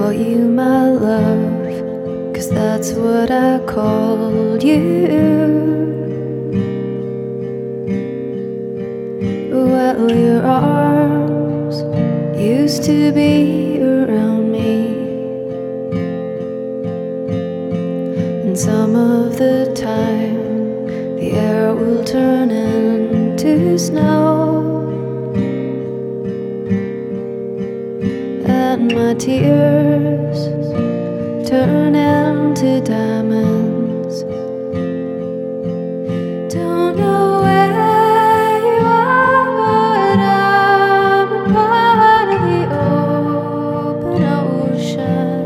call you my love, 'cause that's what I called you. Well, your arms used to be around me, and some of the time the air will turn into snow, and my tears turn into diamonds. Don't know where you are, but I'm a part of the open ocean.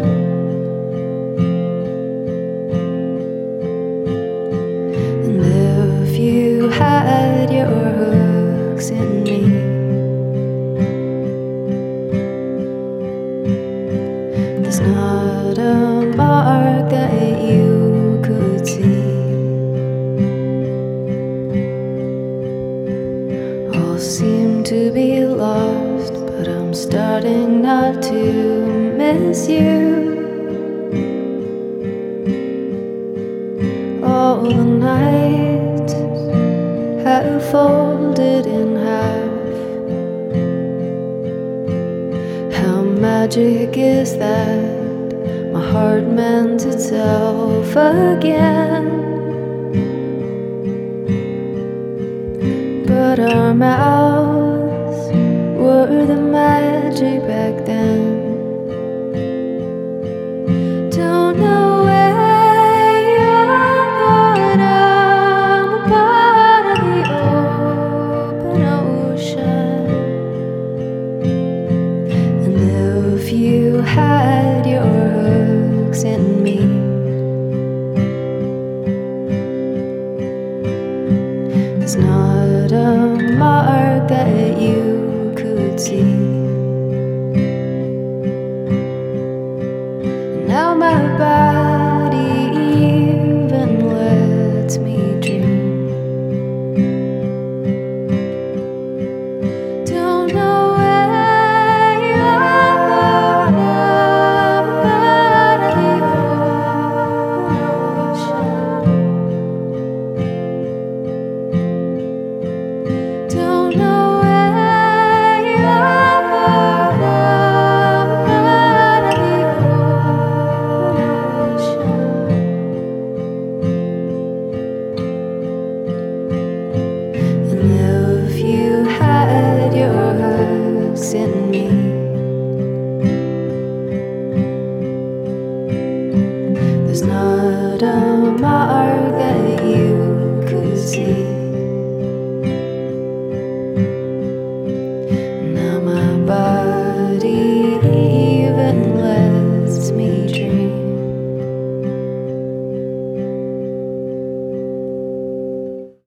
And if you had your hooks in me, there's not a mark that you could see. All seem to be lost, but I'm starting not to miss you. All the nights have folded in half. How magic is that? My heart mends itself again. But our mouths were the magic back then. Don't know where you are, but I'm a part of the open ocean. And if you had your hooks in me, there's not a mark that you could see. And now my body even lets me dream. Don't know where you are, I'm a part of the ocean. Don't know where you are, but I'm a part of the ocean. And if you had your hooks in me, there's not a